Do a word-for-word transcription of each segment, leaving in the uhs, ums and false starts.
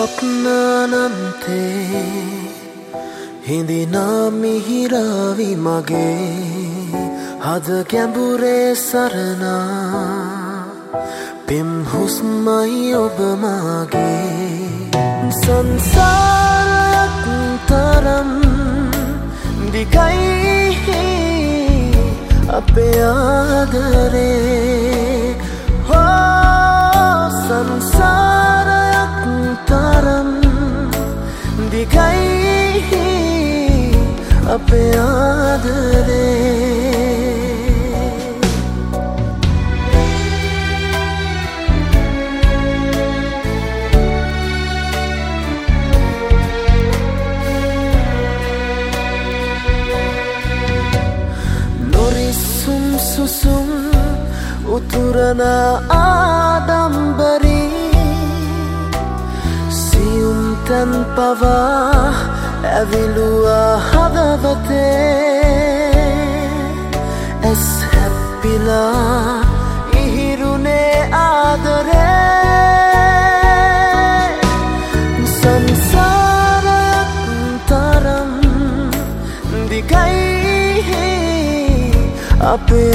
ස්වප්නනන්තේ හිඳිනා මිහිරාවි මගේ හද ගැඹුරේ සරණා පෙම් හුස්මයි ඔබ මාගේ සංසාරයක් තරම් දිගයි අපේ ආදරේ සංසාරයක් තරම් දිගයි අපේ ආදරේ නොරිසුම් සුසුම් උතුරන ආඩම්බරී සියුම් තැන් පවා ඇවිලුවා හදවතේ ඇස් හැප්පිලා ඉහිරුනේ ආදරේ සංසාරයක් තරම් දිගයි අපේ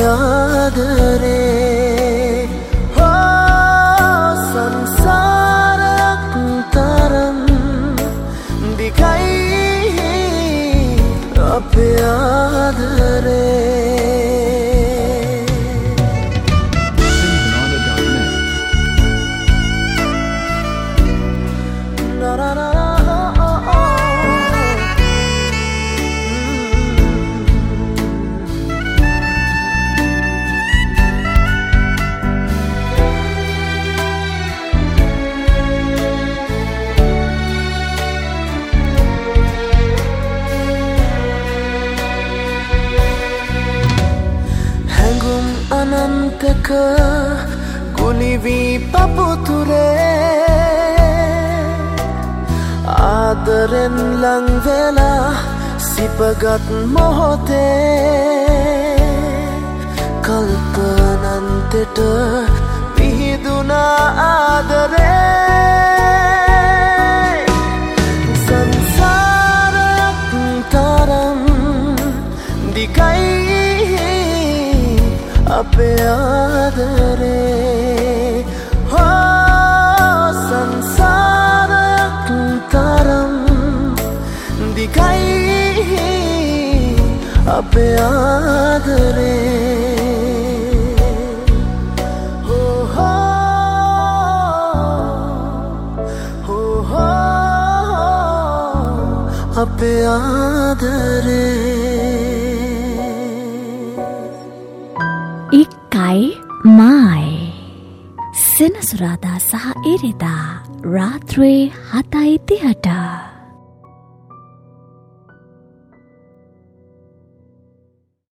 ආදරේ සංසාරයක් තරම් දිගයි අපේ ආදරේ අනන්තක ගුලිවී පපුතුරේ ආදරෙන් ලංවෙලා සිපගත් මොහොතේ කල්පනන්තෙට පිහිදුනා ආදරේ සංසාරයක් තරම් දිගයි අපේ ආදරේ සංසාරයක් තරම් දිගයි අපේ ආදරේ අපේ ආදරේ ඉක්කයි මායි සෙනසුරාදා සහ ඉරිදා රාත්‍රී හතයි තිහට